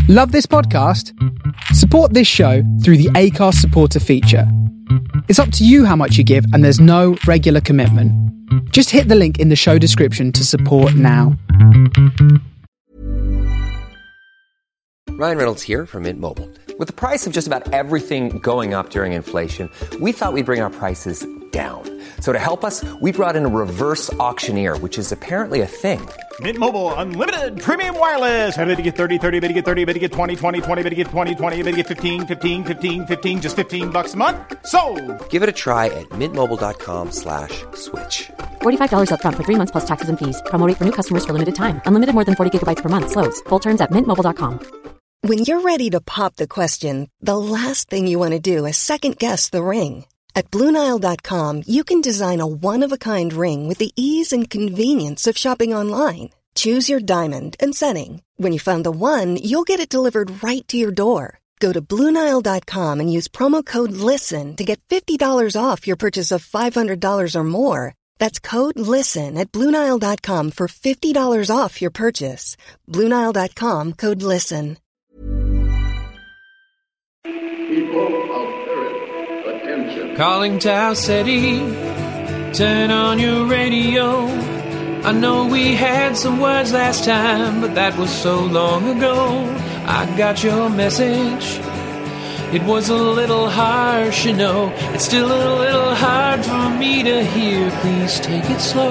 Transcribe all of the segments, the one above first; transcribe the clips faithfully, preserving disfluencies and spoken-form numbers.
Love this podcast? Support this show through the Acast supporter feature. It's up to you how much you give, and there's no regular commitment. Just hit the link in the show description to support now. Ryan Reynolds here from Mint Mobile. With the price of just about everything going up during inflation, we thought we'd bring our prices down. So to help us, we brought in a reverse auctioneer, which is apparently a thing. Mint Mobile Unlimited Premium Wireless. How to get thirty, thirty, how to get thirty, how to get twenty, twenty, twenty, how to get twenty, twenty, how to get fifteen, fifteen, fifteen, fifteen, just fifteen bucks a month? Sold! Give it a try at mintmobile.com slash switch. forty-five dollars up front for three months plus taxes and fees. Promo rate for new customers for limited time. Unlimited more than forty gigabytes per month. Slows full terms at mint mobile dot com. When you're ready to pop the question, the last thing you want to do is second-guess the ring. At Blue Nile dot com, you can design a one-of-a-kind ring with the ease and convenience of shopping online. Choose your diamond and setting. When you find the one, you'll get it delivered right to your door. Go to Blue Nile dot com and use promo code LISTEN to get fifty dollars off your purchase of five hundred dollars or more. That's code LISTEN at Blue Nile dot com for fifty dollars off your purchase. Blue Nile dot com, code LISTEN. People of Earth, attention. Calling Tau City, turn on your radio. I know we had some words last time, but that was so long ago. I got your message. It was a little harsh, you know. It's still a little hard for me to hear. Please take it slow.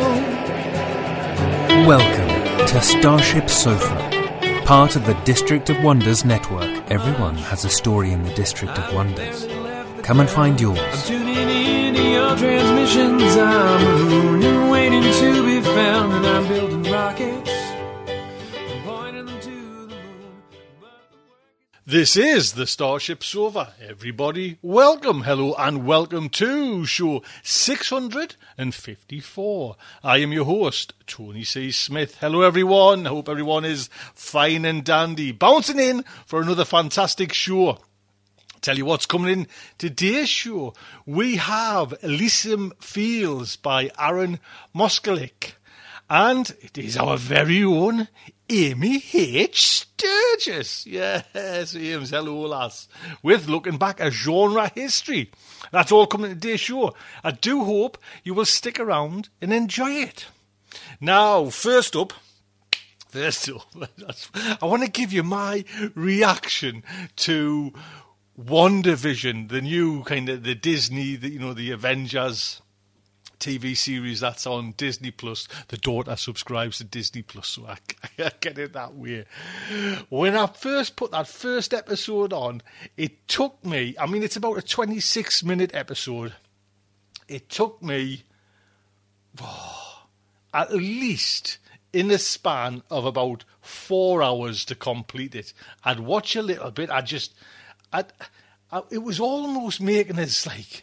Welcome to Starship Sofa. Part of the District of Wonders network. Everyone has a story in the District of Wonders. Come and find yours. I'm tuning in to your transmissions. I'm mooning, waiting to be found, and I'm building rockets. I'm pointing them to the moon. This is the Starship Sofa. Everybody, welcome, hello, and welcome to show six hundred fifty-four. I am your host, Tony C. Smith. Hello, everyone. I hope everyone is fine and dandy. Bouncing in for another fantastic show. Tell you what's coming in today's show. We have Elysium Fields by Aaron Moskalik. And it is our very own Amy H. Sturgis. Yes, Ames, hello, lass. With looking back at genre history. That's all coming in today's show. I do hope you will stick around and enjoy it. Now, first up, first up, I want to give you my reaction to WandaVision, the new kind of the Disney, the, you know, the Avengers T V series that's on Disney Plus. The daughter subscribes to Disney Plus, so I, I get it that way. When I first put that first episode on, it took me, I mean, it's about a twenty-six minute episode. It took me oh, at least in the span of about four hours to complete it. I'd watch a little bit. I just, I'd, I, it was almost making us like,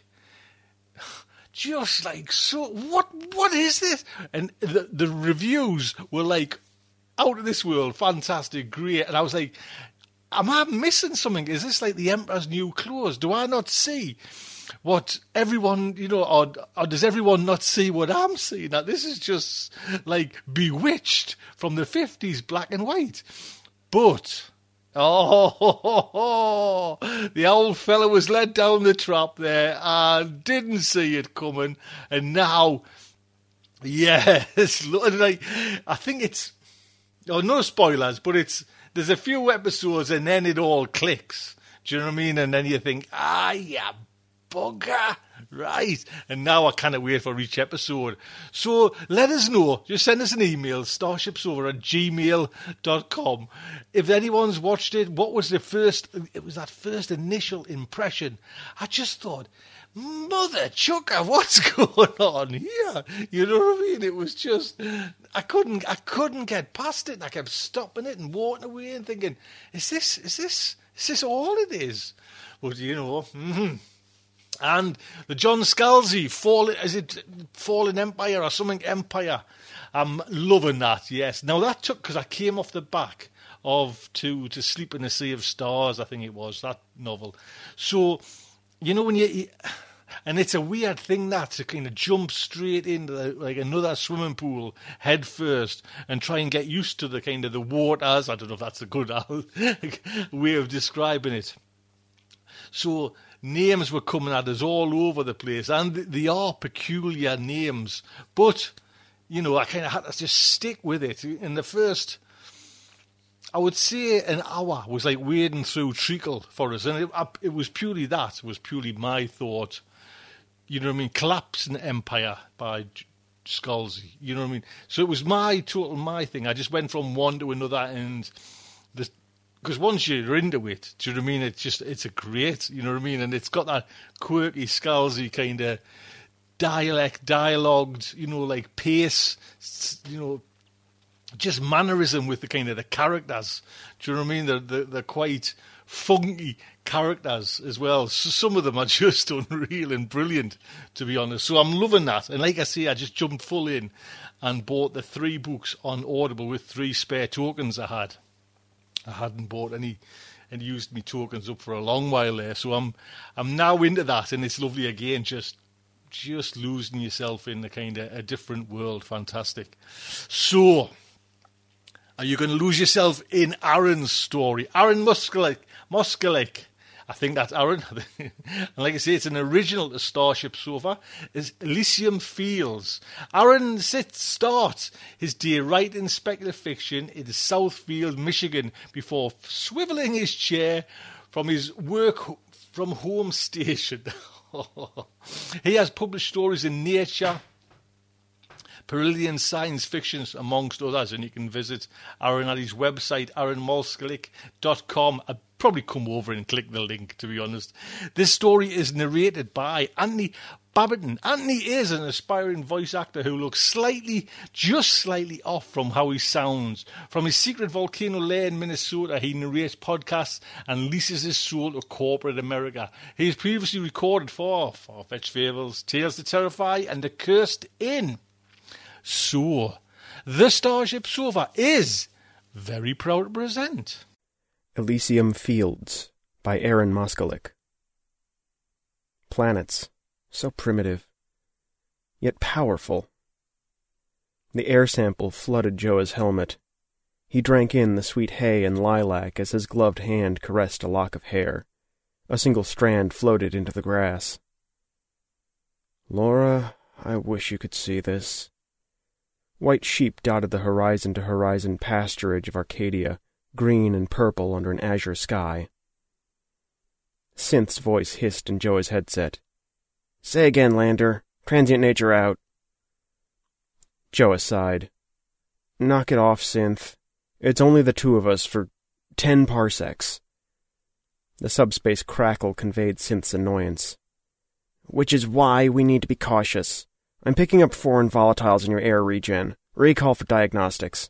just like, so what? What is this? And the the reviews were like out of this world, fantastic, great. And I was like, am I missing something? Is this like the Emperor's New Clothes? Do I not see what everyone, you know, or, or does everyone not see what I'm seeing? Now, this is just like Bewitched from the fifties, black and white. But Oh, ho, ho, ho. The old fella was led down the trap there and didn't see it coming. And now, yes, like, I think it's, oh, no spoilers, but it's, there's a few episodes and then it all clicks. Do you know what I mean? And then you think, ah, yeah, bugger. Right. And now I cannot wait for each episode. So let us know. Just send us an email, starshipsover at gmail dot com. If anyone's watched it, what was the first, it was that first initial impression. I just thought, mother chucker, what's going on here? You know what I mean? It was just, I couldn't, I couldn't get past it. And I kept stopping it and walking away and thinking, is this, is this, is this all it is? But you know, mm-hmm. And the John Scalzi, Fallen, is it Fallen Empire or something Empire? I'm loving that, yes. Now that took, because I came off the back of to, to Sleep in a Sea of Stars, I think it was, that novel. So, you know, when you, And it's a weird thing that to kind of jump straight into the, like another swimming pool head first and try and get used to the kind of the waters. I don't know if that's a good way of describing it. So names were coming at us all over the place, and they are peculiar names. But, you know, I kind of had to just stick with it. In the first, I would say an hour was like wading through treacle for us. And it, it was purely that. It was purely my thought. You know what I mean? Collapsing Empire by Scalzi. You know what I mean? So it was my total my thing. I just went from one to another, and the because once you're into it, do you know what I mean? It's just it's a great, you know what I mean? And it's got that quirky Scalzi kind of dialect, dialogued, you know, like pace, you know, just mannerism with the kind of the characters. Do you know what I mean? They're they're, they're quite funky characters as well. So some of them are just unreal and brilliant, to be honest. So I'm loving that. And like I say, I just jumped full in and bought the three books on Audible with three spare tokens I had. I hadn't bought any and used me tokens up for a long while there. So I'm I'm now into that, and it's lovely again, just just losing yourself in a kind of a different world. Fantastic. So are you going to lose yourself in Aaron's story? Aaron Moskalik. Moskalik. I think that's Aaron. And like I say, it's an original to Starship Sofa. It's Elysium Fields. Aaron sits, starts his day writing speculative fiction in Southfield, Michigan, before swiveling his chair from his work from home station. He has published stories in Nature, Perillian Science Fictions, amongst others, and you can visit Aaron at his website, aaron moskalik dot com. I'd probably come over and click the link, to be honest. This story is narrated by Anthony Babbington. Anthony is an aspiring voice actor who looks slightly, just slightly off from how he sounds. From his secret volcano lair in Minnesota, he narrates podcasts and leases his soul to corporate America. He has previously recorded for Far-Fetched Fables, Tales to Terrify, and The Cursed Inn. So, the Starship Sofa is very proud to present Elysium Fields by Aaron Moskalik. Planets, so primitive, yet powerful. The air sample flooded Joa's helmet. He drank in the sweet hay and lilac as his gloved hand caressed a lock of hair. A single strand floated into the grass. Laura, I wish you could see this. White sheep dotted the horizon-to-horizon pasturage of Arcadia, green and purple under an azure sky. Synth's voice hissed in Joa's headset. Say again, Lander. Transient nature out. Joa sighed. Knock it off, Synth. It's only the two of us for ten parsecs. The subspace crackle conveyed Synth's annoyance. Which is why we need to be cautious. I'm picking up foreign volatiles in your air regen. Recall for diagnostics.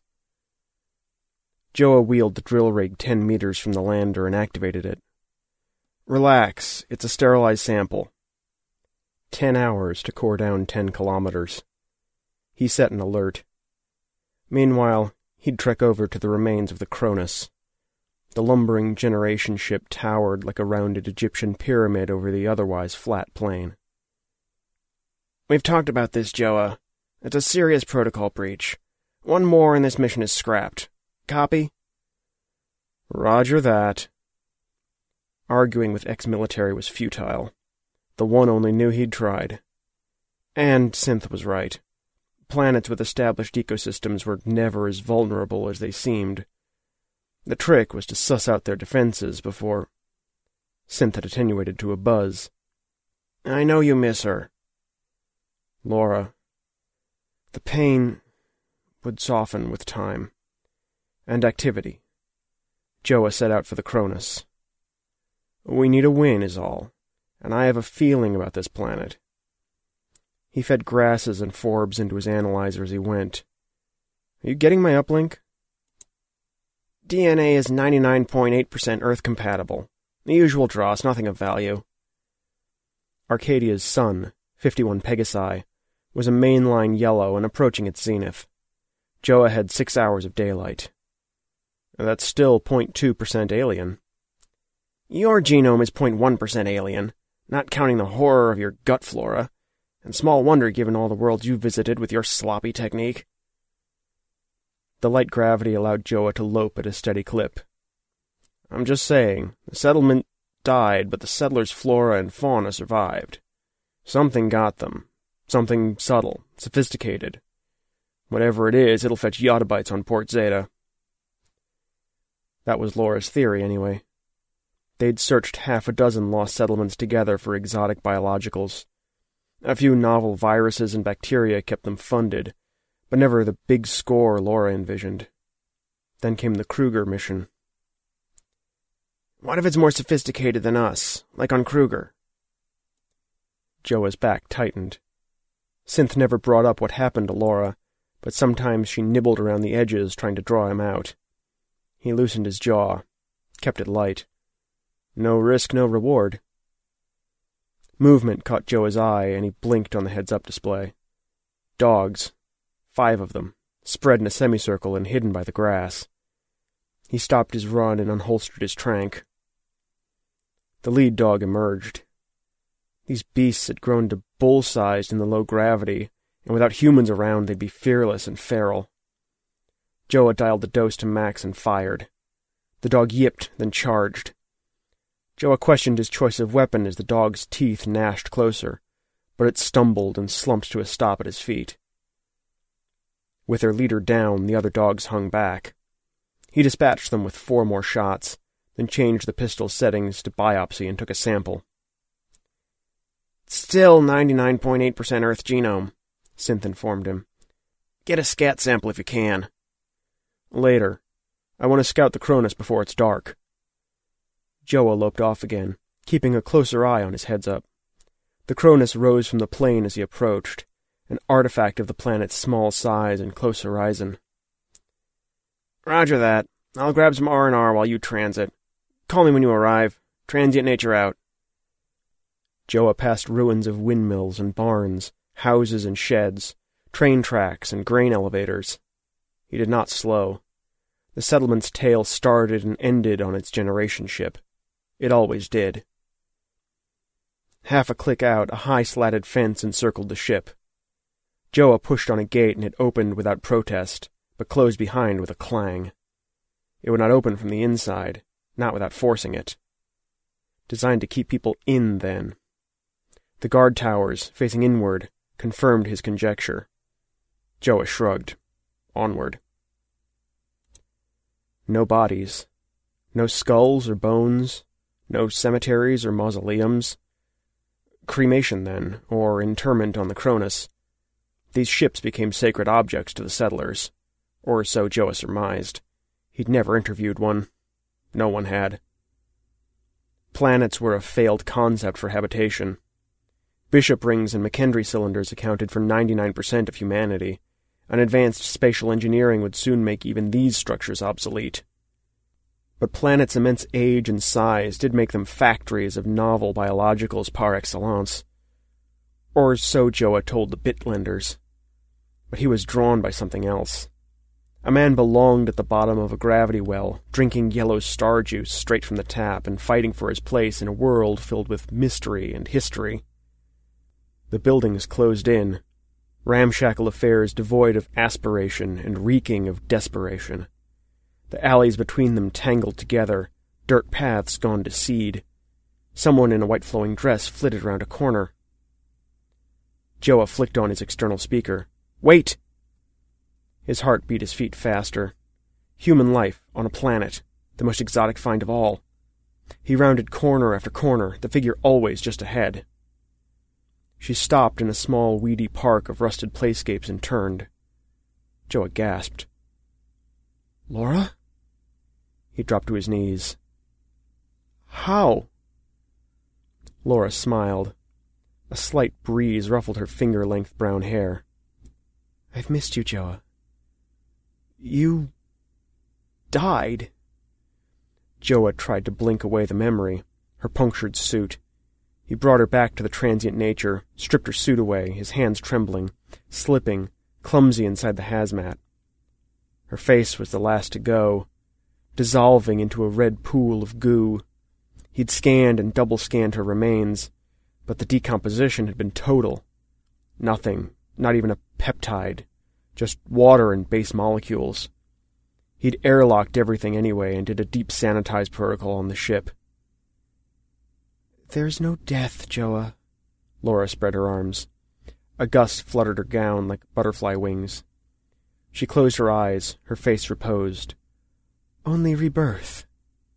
Joa wheeled the drill rig ten meters from the lander and activated it. Relax, it's a sterilized sample. Ten hours to core down ten kilometers. He set an alert. Meanwhile, he'd trek over to the remains of the Cronus. The lumbering generation ship towered like a rounded Egyptian pyramid over the otherwise flat plain. We've talked about this, Joa. It's a serious protocol breach. One more and this mission is scrapped. Copy? Roger that. Arguing with ex-military was futile. The one only knew he'd tried. And Synth was right. Planets with established ecosystems were never as vulnerable as they seemed. The trick was to suss out their defenses before... Synth had attenuated to a buzz. I know you miss her. Laura. The pain would soften with time. And activity. Joa set out for the Cronus. We need a win, is all, and I have a feeling about this planet. He fed grasses and forbs into his analyzer as he went. Are you getting my uplink? D N A is ninety-nine point eight percent Earth-compatible. The usual dross, nothing of value. Arcadia's sun, fifty-one Pegasi, was a mainline yellow and approaching its zenith. Joa had six hours of daylight. That's still zero point two percent alien. Your genome is zero point one percent alien. not counting the horror of your gut flora, and small wonder given all the worlds you visited with your sloppy technique. The light gravity allowed Joa to lope at a steady clip. I'm just saying, the settlement died, but the settlers' flora and fauna survived. Something got them. Something subtle, sophisticated. Whatever it is, it'll fetch yottabytes on Port Zeta. That was Laura's theory, anyway. They'd searched half a dozen lost settlements together for exotic biologicals. A few novel viruses and bacteria kept them funded, but never the big score Laura envisioned. Then came the Kruger mission. What if it's more sophisticated than us, like on Kruger? Joa's back tightened. Synth never brought up what happened to Laura, but sometimes she nibbled around the edges trying to draw him out. He loosened his jaw, kept it light. No risk, no reward. Movement caught Joa's eye, and he blinked on the heads-up display. Dogs. Five of them, spread in a semicircle and hidden by the grass. He stopped his run and unholstered his trank. The lead dog emerged. These beasts had grown to bull-sized in the low gravity, and without humans around they'd be fearless and feral. Joa dialed the dose to max and fired. The dog yipped, then charged. Joa questioned his choice of weapon as the dog's teeth gnashed closer, but it stumbled and slumped to a stop at his feet. With their leader down, the other dogs hung back. He dispatched them with four more shots, then changed the pistol settings to biopsy and took a sample. Still ninety-nine point eight percent Earth genome, Synth informed him. Get a scat sample if you can. Later. I want to scout the Cronus before it's dark. Joa loped off again, keeping a closer eye on his heads-up. The Cronus rose from the plain as he approached, an artifact of the planet's small size and close horizon. Roger that. I'll grab some R and R while you transit. Call me when you arrive. Transient nature out. Joa passed ruins of windmills and barns, houses and sheds, train tracks and grain elevators. He did not slow. The settlement's tale started and ended on its generation ship. It always did. Half a click out, a high slatted fence encircled the ship. Joa pushed on a gate and it opened without protest, but closed behind with a clang. It would not open from the inside, not without forcing it. Designed to keep people in, then. The guard towers, facing inward, confirmed his conjecture. Joa shrugged. Onward. No bodies. No skulls or bones. No cemeteries or mausoleums. Cremation, then, or interment on the Cronus. These ships became sacred objects to the settlers. Or so Joa surmised. He'd never interviewed one. No one had. Planets were a failed concept for habitation. Bishop rings and McKendry cylinders accounted for ninety-nine percent of humanity, and advanced spatial engineering would soon make even these structures obsolete. But planets' immense age and size did make them factories of novel biologicals par excellence. Or so Joa told the Bitlenders. But he was drawn by something else. A man belonged at the bottom of a gravity well, drinking yellow star juice straight from the tap and fighting for his place in a world filled with mystery and history. The buildings closed in, ramshackle affairs devoid of aspiration and reeking of desperation. The alleys between them tangled together, dirt paths gone to seed. Someone in a white flowing dress flitted round a corner. Joa flicked on his external speaker. Wait! His heart beat his feet faster. Human life on a planet, the most exotic find of all. He rounded corner after corner, the figure always just ahead. She stopped in a small, weedy park of rusted playscapes and turned. Joa gasped. Laura? He dropped to his knees. How? Laura smiled. A slight breeze ruffled her finger-length brown hair. I've missed you, Joa. You... died. Joa tried to blink away the memory, her punctured suit. He brought her back to the transient nature, stripped her suit away, his hands trembling, slipping, clumsy inside the hazmat. Her face was the last to go, dissolving into a red pool of goo. He'd scanned and double-scanned her remains, but the decomposition had been total. Nothing, not even a peptide, just water and base molecules. He'd airlocked everything anyway and did a deep sanitize protocol on the ship. "There's no death, Joa." Laura spread her arms. A gust fluttered her gown like butterfly wings. She closed her eyes, her face reposed. "Only rebirth."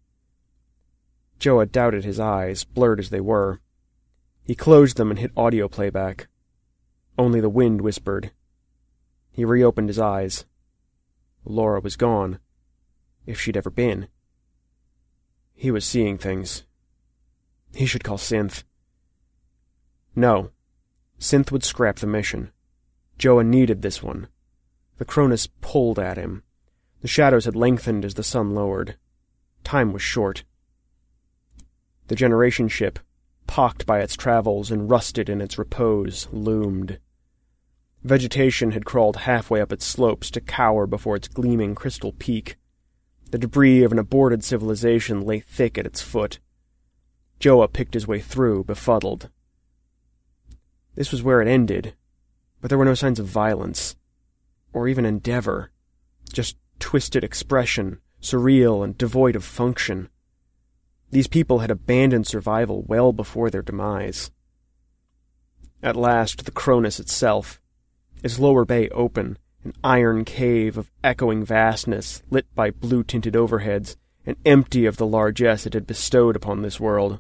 Joa doubted his eyes, blurred as they were. He closed them and hit audio playback. Only the wind whispered. He reopened his eyes. Laura was gone, if she'd ever been. He was seeing things. He should call Synth. No. Synth would scrap the mission. Joa needed this one. The Cronus pulled at him. The shadows had lengthened as the sun lowered. Time was short. The generation ship, pocked by its travels and rusted in its repose, loomed. Vegetation had crawled halfway up its slopes to cower before its gleaming crystal peak. The debris of an aborted civilization lay thick at its foot. Joa picked his way through, befuddled. This was where it ended, but there were no signs of violence, or even endeavor, just twisted expression, surreal and devoid of function. These people had abandoned survival well before their demise. At last, the Cronus itself, its lower bay open, an iron cave of echoing vastness lit by blue-tinted overheads and empty of the largesse it had bestowed upon this world.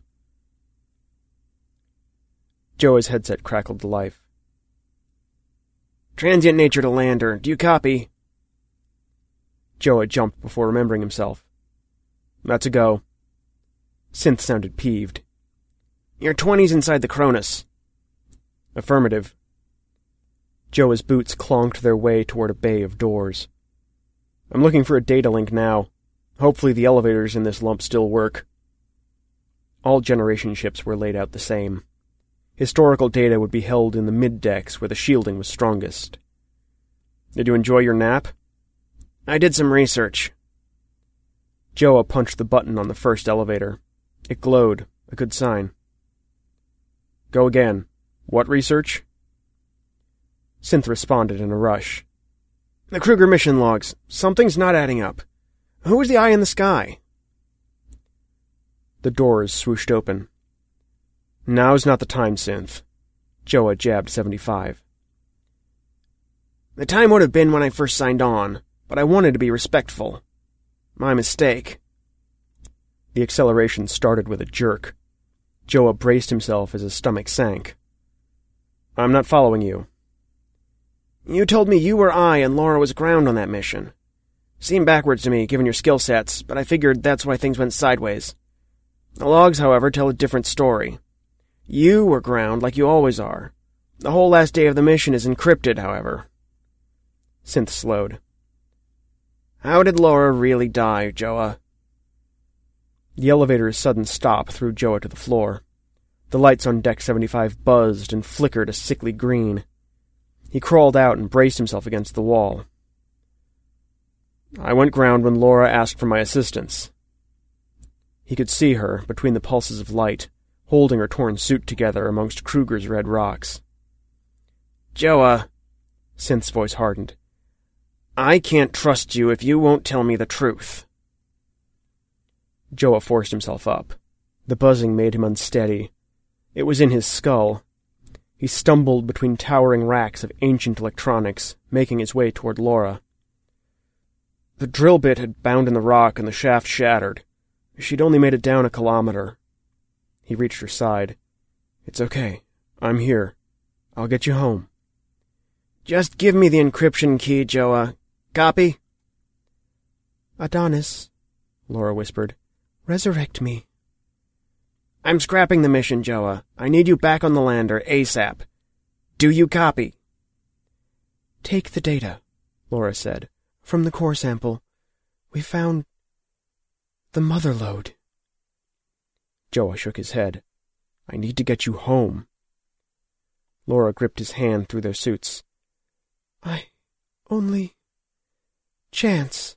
Joa's headset crackled to life. "Transient nature to lander. Do you copy?" Joa jumped before remembering himself. "That's a go." Synth sounded peeved. "You're twenties inside the Cronus." "Affirmative." Joa's boots clonked their way toward a bay of doors. "I'm looking for a data link now. Hopefully the elevators in this lump still work." All generation ships were laid out the same. Historical data would be held in the mid-decks where the shielding was strongest. "Did you enjoy your nap?" "I did some research." Joa punched the button on the first elevator. It glowed, a good sign. "Go again. What research?" Synth responded in a rush. "The Kruger mission logs. Something's not adding up. Who was the eye in the sky?" The doors swooshed open. "Now's not the time, Synth." Joa jabbed seventy-five. "The time would have been when I first signed on, but I wanted to be respectful. My mistake." The acceleration started with a jerk. Joa braced himself as his stomach sank. "I'm not following you." "You told me you were I and Laura was ground on that mission. Seemed backwards to me, given your skill sets, but I figured that's why things went sideways. The logs, however, tell a different story. You were ground like you always are. The whole last day of the mission is encrypted, however." Synth slowed. "How did Laura really die, Joa?" The elevator's sudden stop threw Joa to the floor. The lights on Deck seventy-five buzzed and flickered a sickly green. He crawled out and braced himself against the wall. "I went ground when Laura asked for my assistance." He could see her, between the pulses of light, holding her torn suit together amongst Kruger's red rocks. "Joa," Synth's voice hardened, "I can't trust you if you won't tell me the truth." Joa forced himself up. The buzzing made him unsteady. It was in his skull. He stumbled between towering racks of ancient electronics, making his way toward Laura. The drill bit had bound in the rock and the shaft shattered. She'd only made it down a kilometer. He reached her side. "It's okay. I'm here. I'll get you home." "Just give me the encryption key, Joa. Copy?" "Adonis," Laura whispered, "resurrect me." "I'm scrapping the mission, Joa. I need you back on the lander, ASAP. Do you copy?" "Take the data," Laura said, "from the core sample. We found the mother lode." Joa shook his head. "I need to get you home." Laura gripped his hand through their suits. "I only chance."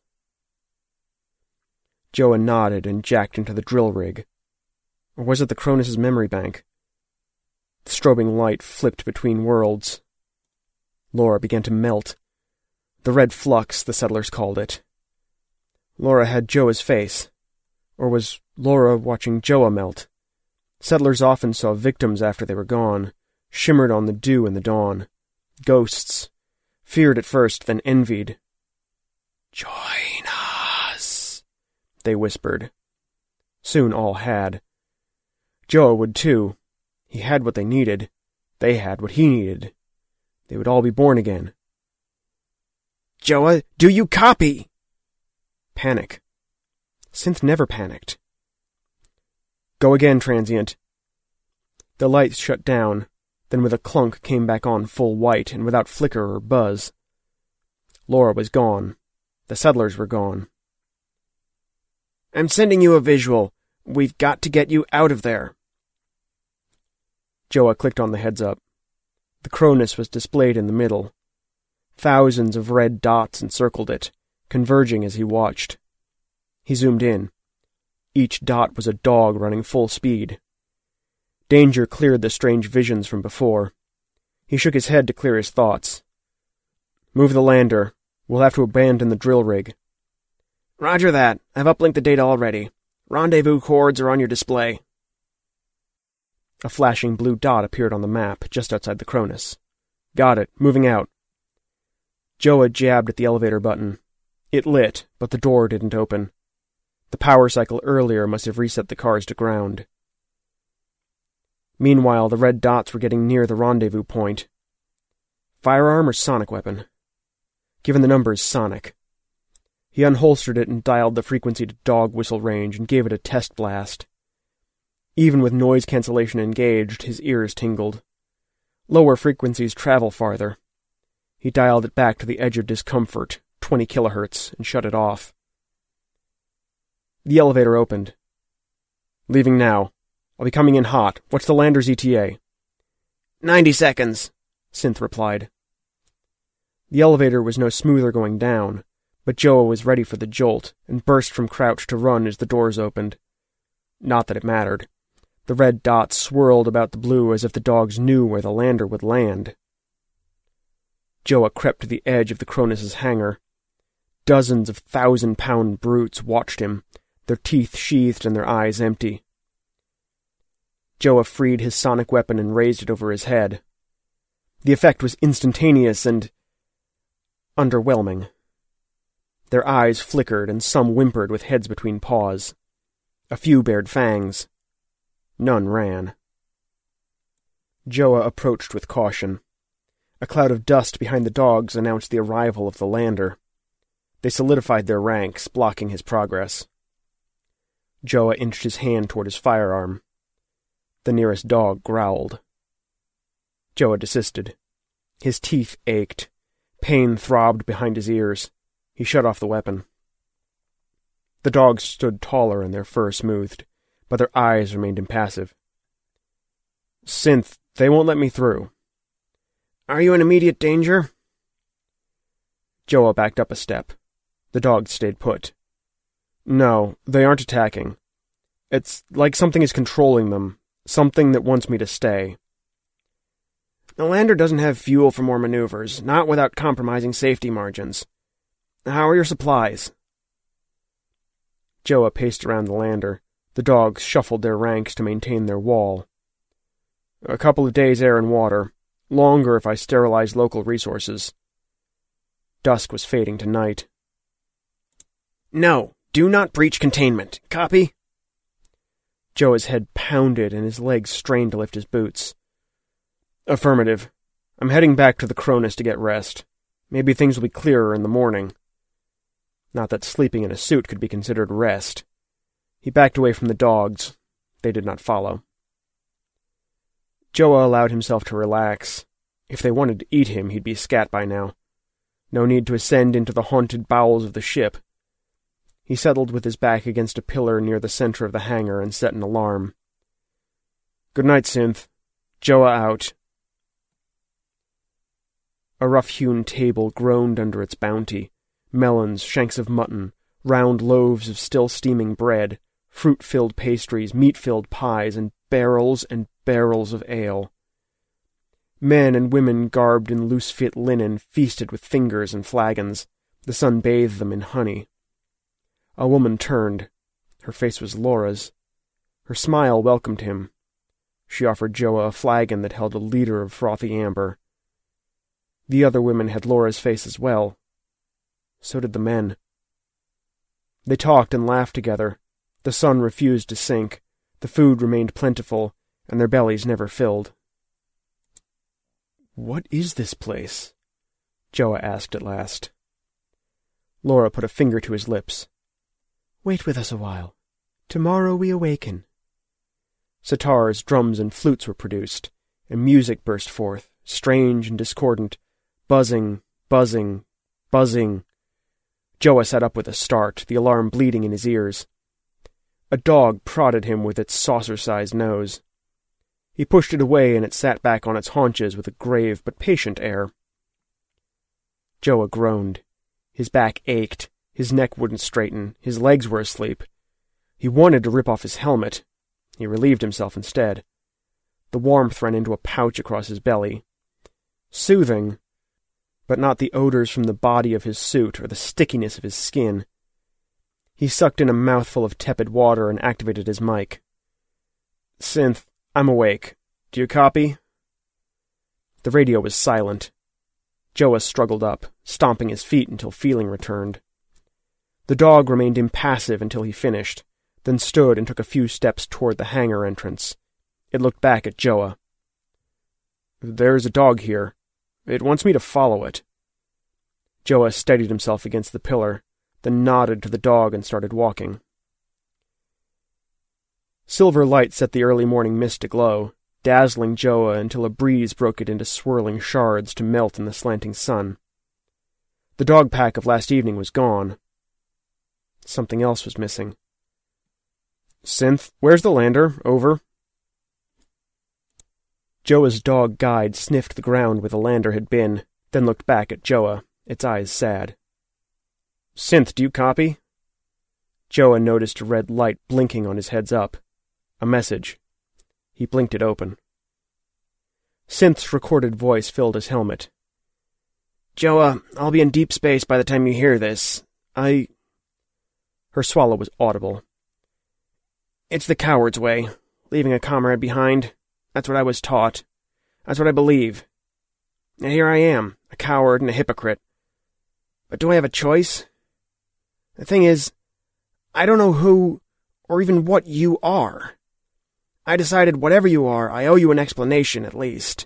Joa nodded and jacked into the drill rig. Or was it the Cronus' memory bank? The strobing light flipped between worlds. Laura began to melt. The red flux, the settlers called it. Laura had Joa's face. Or was Laura watching Joa melt? Settlers often saw victims after they were gone, shimmered on the dew in the dawn. Ghosts. Feared at first, then envied. "Join us," they whispered. Soon all had. Joa would too. He had what they needed. They had what he needed. They would all be born again. "Joa, do you copy?" Panic. Synth never panicked. "Go again, transient." The lights shut down, then with a clunk came back on full white and without flicker or buzz. Laura was gone. The settlers were gone. "I'm sending you a visual. We've got to get you out of there." Joa clicked on the heads-up. The Cronus was displayed in the middle. Thousands of red dots encircled it, converging as he watched. He zoomed in. Each dot was a dog running full speed. Danger cleared the strange visions from before. He shook his head to clear his thoughts. "Move the lander. We'll have to abandon the drill rig." "Roger that. I've uplinked the data already. Rendezvous coords are on your display." A flashing blue dot appeared on the map, just outside the Cronus. "Got it. Moving out." Joa jabbed at the elevator button. It lit, but the door didn't open. The power cycle earlier must have reset the cars to ground. Meanwhile, the red dots were getting near the rendezvous point. Firearm or sonic weapon? Given the numbers, sonic. He unholstered it and dialed the frequency to dog whistle range and gave it a test blast. Even with noise cancellation engaged, his ears tingled. Lower frequencies travel farther. He dialed it back to the edge of discomfort, twenty kilohertz, and shut it off. The elevator opened. "Leaving now. I'll be coming in hot. What's the lander's E T A?" Ninety seconds, Synth replied. The elevator was no smoother going down, but Joa was ready for the jolt and burst from crouch to run as the doors opened. Not that it mattered. The red dots swirled about the blue as if the dogs knew where the lander would land. Joa crept to the edge of the Cronus's hangar. Dozens of thousand-pound brutes watched him, their teeth sheathed and their eyes empty. Joa freed his sonic weapon and raised it over his head. The effect was instantaneous and underwhelming. Their eyes flickered and some whimpered with heads between paws. A few bared fangs. None ran. Joa approached with caution. A cloud of dust behind the dogs announced the arrival of the lander. They solidified their ranks, blocking his progress. Joa inched his hand toward his firearm. The nearest dog growled. Joa desisted. His teeth ached. Pain throbbed behind his ears. He shut off the weapon. The dogs stood taller and their fur smoothed, but their eyes remained impassive. "Synth, they won't let me through." "Are you in immediate danger?" Joa backed up a step. The dogs stayed put. "No, they aren't attacking. It's like something is controlling them, something that wants me to stay." "The lander doesn't have fuel for more maneuvers, not without compromising safety margins. How are your supplies?" Joa paced around the lander. The dogs shuffled their ranks to maintain their wall. "A couple of days' air and water. Longer if I sterilize local resources." Dusk was fading to night. "No, do not breach containment. Copy?" Joa's head pounded and his legs strained to lift his boots. "Affirmative. I'm heading back to the Cronus to get rest. Maybe things will be clearer in the morning." Not that sleeping in a suit could be considered rest. He backed away from the dogs. They did not follow. Joa allowed himself to relax. If they wanted to eat him, he'd be scat by now. No need to ascend into the haunted bowels of the ship. He settled with his back against a pillar near the center of the hangar and set an alarm. "Good night, Synth. Joa out." A rough-hewn table groaned under its bounty. Melons, shanks of mutton, round loaves of still-steaming bread, fruit-filled pastries, meat-filled pies, and barrels and barrels of ale. Men and women garbed in loose-fit linen feasted with fingers and flagons. The sun bathed them in honey. A woman turned. Her face was Laura's. Her smile welcomed him. She offered Joa a flagon that held a liter of frothy amber. The other women had Laura's face as well. So did the men. They talked and laughed together. The sun refused to sink. The food remained plentiful, and their bellies never filled. "What is this place?" Joa asked at last. Laura put a finger to his lips. "Wait with us a while. Tomorrow we awaken." Sitars, drums, and flutes were produced, and music burst forth, strange and discordant, buzzing, buzzing, buzzing. Joa sat up with a start, the alarm bleeding in his ears. A dog prodded him with its saucer-sized nose. He pushed it away, and it sat back on its haunches with a grave but patient air. Joa groaned. His back ached, his neck wouldn't straighten, his legs were asleep. He wanted to rip off his helmet. He relieved himself instead. The warmth ran into a pouch across his belly. Soothing, but not the odors from the body of his suit or the stickiness of his skin. He sucked in a mouthful of tepid water and activated his mic. "Synth, I'm awake. Do you copy?" The radio was silent. Joa struggled up, stomping his feet until feeling returned. The dog remained impassive until he finished, then stood and took a few steps toward the hangar entrance. It looked back at Joa. "There's a dog here. It wants me to follow it." Joa steadied himself against the pillar, then nodded to the dog and started walking. Silver light set the early morning mist aglow, dazzling Joa until a breeze broke it into swirling shards to melt in the slanting sun. The dog pack of last evening was gone. Something else was missing. "Synth, where's the lander? Over." Joa's dog guide sniffed the ground where the lander had been, then looked back at Joa, its eyes sad. "Synth, do you copy?" Joa noticed a red light blinking on his heads-up. A message. He blinked it open. Synth's recorded voice filled his helmet. "Joa, I'll be in deep space by the time you hear this. I..." Her swallow was audible. "It's the coward's way, leaving a comrade behind. That's what I was taught. That's what I believe. And here I am, a coward and a hypocrite. But do I have a choice? The thing is, I don't know who or even what you are. I decided whatever you are, I owe you an explanation at least."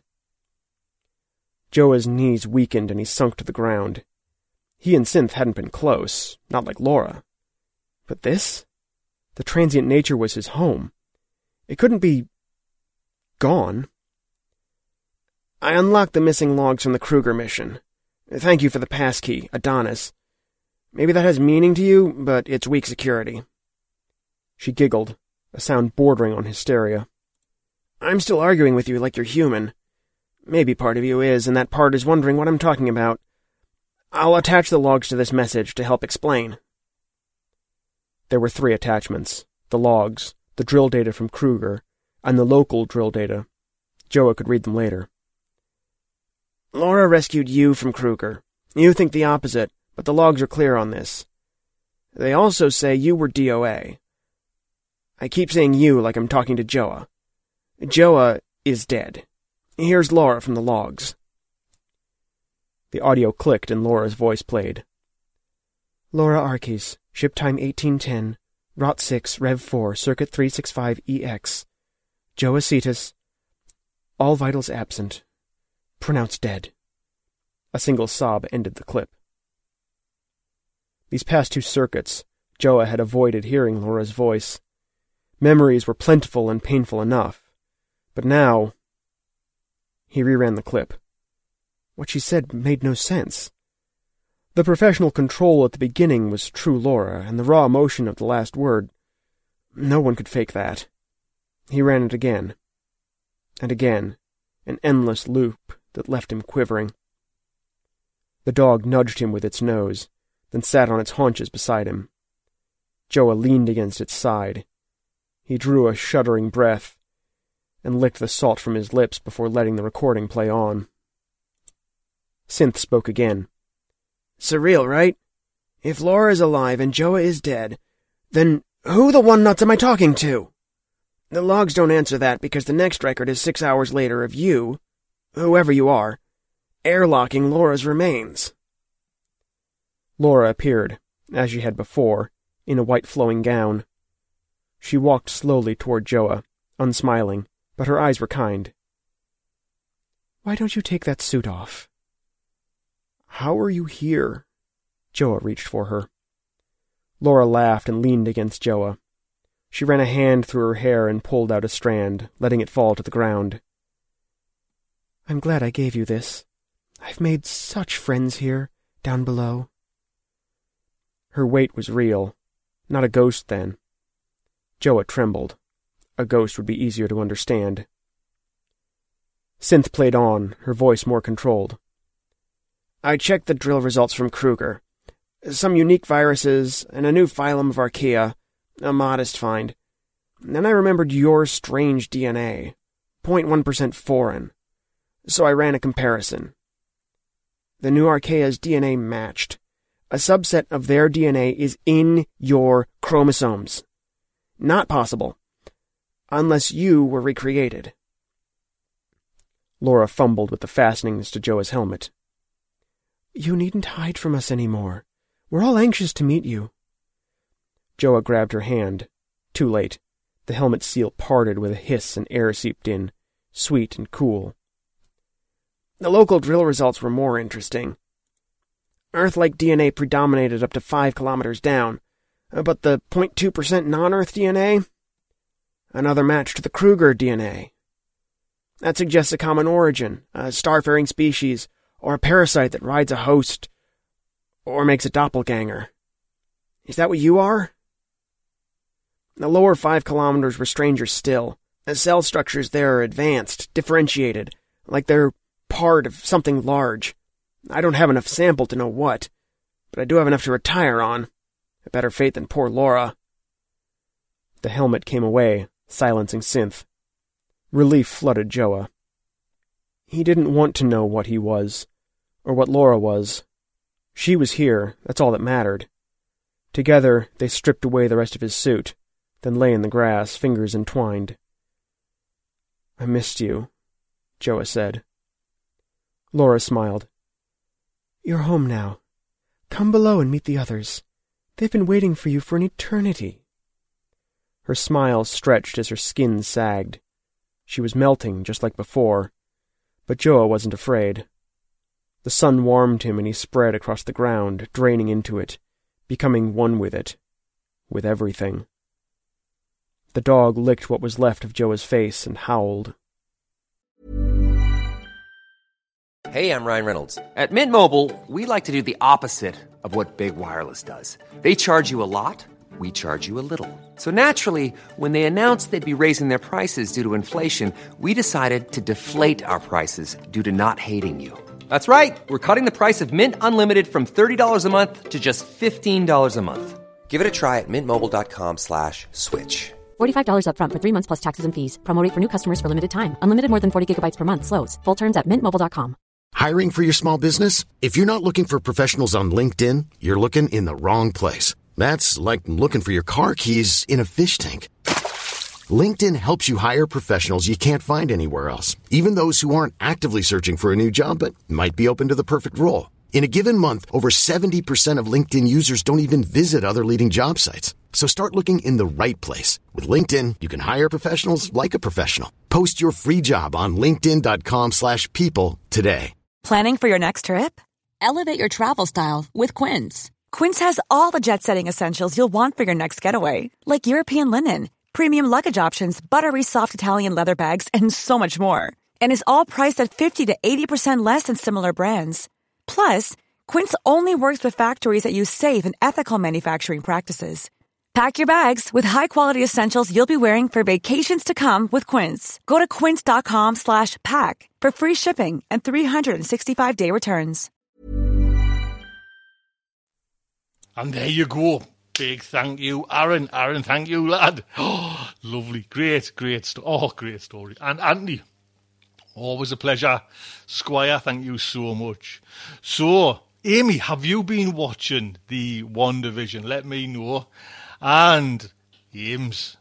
Joa's knees weakened and he sunk to the ground. He and Synth hadn't been close, not like Laura. But this? The transient nature was his home. It couldn't be... gone. "I unlocked the missing logs from the Kruger mission. Thank you for the passkey, Adonis. Maybe that has meaning to you, but it's weak security." She giggled, a sound bordering on hysteria. "I'm still arguing with you like you're human. Maybe part of you is, and that part is wondering what I'm talking about. I'll attach the logs to this message to help explain." There were three attachments: the logs, the drill data from Kruger, and the local drill data. Joa could read them later. "Laura rescued you from Kruger. You think the opposite, but the logs are clear on this. They also say you were D O A. I keep saying you like I'm talking to Joa. Joa is dead. Here's Laura from the logs." The audio clicked and Laura's voice played. "Laura Arkes, ship time eighteen ten, R O T six, Rev four, Circuit three sixty-five E X. Joa Cetus. All vitals absent. Pronounced dead." A single sob ended the clip. These past two circuits, Joa had avoided hearing Laura's voice. Memories were plentiful and painful enough. But now... He reran the clip. What she said made no sense. The professional control at the beginning was true Laura, and the raw emotion of the last word. No one could fake that. He ran it again. And again, an endless loop that left him quivering. The dog nudged him with its nose, then sat on its haunches beside him. Joa leaned against its side. He drew a shuddering breath, and licked the salt from his lips before letting the recording play on. Synth spoke again. Surreal, right? If Laura is alive and Joa is dead, then who the one nuts am I talking to? The logs don't answer that because the next record is six hours later of you, whoever you are, airlocking Laura's remains. Laura appeared, as she had before, in a white flowing gown. She walked slowly toward Joa, unsmiling, but her eyes were kind. Why don't you take that suit off? How are you here? Joa reached for her. Laura laughed and leaned against Joa. She ran a hand through her hair and pulled out a strand, letting it fall to the ground. I'm glad I gave you this. I've made such friends here, down below. Her weight was real. Not a ghost, then. Joa trembled. A ghost would be easier to understand. Synth played on, her voice more controlled. I checked the drill results from Kruger. Some unique viruses, and a new phylum of Archaea. A modest find. Then I remembered your strange D N A. zero point one percent foreign. So I ran a comparison. The new Archaea's D N A matched. A subset of their D N A is in your chromosomes. Not possible. Unless you were recreated. Laura fumbled with the fastenings to Joa's helmet. You needn't hide from us anymore. We're all anxious to meet you. Joa grabbed her hand. Too late. The helmet seal parted with a hiss and air seeped in, sweet and cool. The local drill results were more interesting. Earth-like D N A predominated up to five kilometers down, but the zero point two percent non-Earth D N A? Another match to the Kruger D N A. That suggests a common origin, a starfaring species, or a parasite that rides a host, or makes a doppelganger. Is that what you are? The lower five kilometers were stranger still. The cell structures there are advanced, differentiated, like they're part of something large. I don't have enough sample to know what, but I do have enough to retire on. A better fate than poor Laura. The helmet came away, silencing Synth. Relief flooded Joa. He didn't want to know what he was, or what Laura was. She was here, that's all that mattered. Together, they stripped away the rest of his suit, then lay in the grass, fingers entwined. I missed you, Joa said. Laura smiled. You're home now. Come below and meet the others. They've been waiting for you for an eternity. Her smile stretched as her skin sagged. She was melting, just like before, but Joa wasn't afraid. The sun warmed him and he spread across the ground, draining into it, becoming one with it, with everything. The dog licked what was left of Joa's face and howled. Hey, I'm Ryan Reynolds. At Mint Mobile, we like to do the opposite of what Big Wireless does. They charge you a lot, we charge you a little. So naturally, when they announced they'd be raising their prices due to inflation, we decided to deflate our prices due to not hating you. That's right. We're cutting the price of Mint Unlimited from thirty dollars a month to just fifteen dollars a month. Give it a try at mintmobile.com slash switch. forty-five dollars up front for three months plus taxes and fees. Promo rate for new customers for limited time. Unlimited more than forty gigabytes per month slows. Full terms at mint mobile dot com. Hiring for your small business? If you're not looking for professionals on LinkedIn, you're looking in the wrong place. That's like looking for your car keys in a fish tank. LinkedIn helps you hire professionals you can't find anywhere else, even those who aren't actively searching for a new job but might be open to the perfect role. In a given month, over seventy percent of LinkedIn users don't even visit other leading job sites. So start looking in the right place. With LinkedIn, you can hire professionals like a professional. Post your free job on linkedin.com slash people today. Planning for your next trip? Elevate your travel style with Quince. Quince has all the jet-setting essentials you'll want for your next getaway, like European linen, premium luggage options, buttery soft Italian leather bags, and so much more. And is all priced at fifty to eighty percent less than similar brands. Plus, Quince only works with factories that use safe and ethical manufacturing practices. Pack your bags with high-quality essentials you'll be wearing for vacations to come with Quince. Go to quince.com slash pack for free shipping and three sixty-five day returns. And there you go. Big thank you, Aaron. Aaron, thank you, lad. Oh, lovely. Great, great story. Oh, great story. And Anthony, always a pleasure. Squire, thank you so much. So, Amy, have you been watching the WandaVision? Let me know. And, James.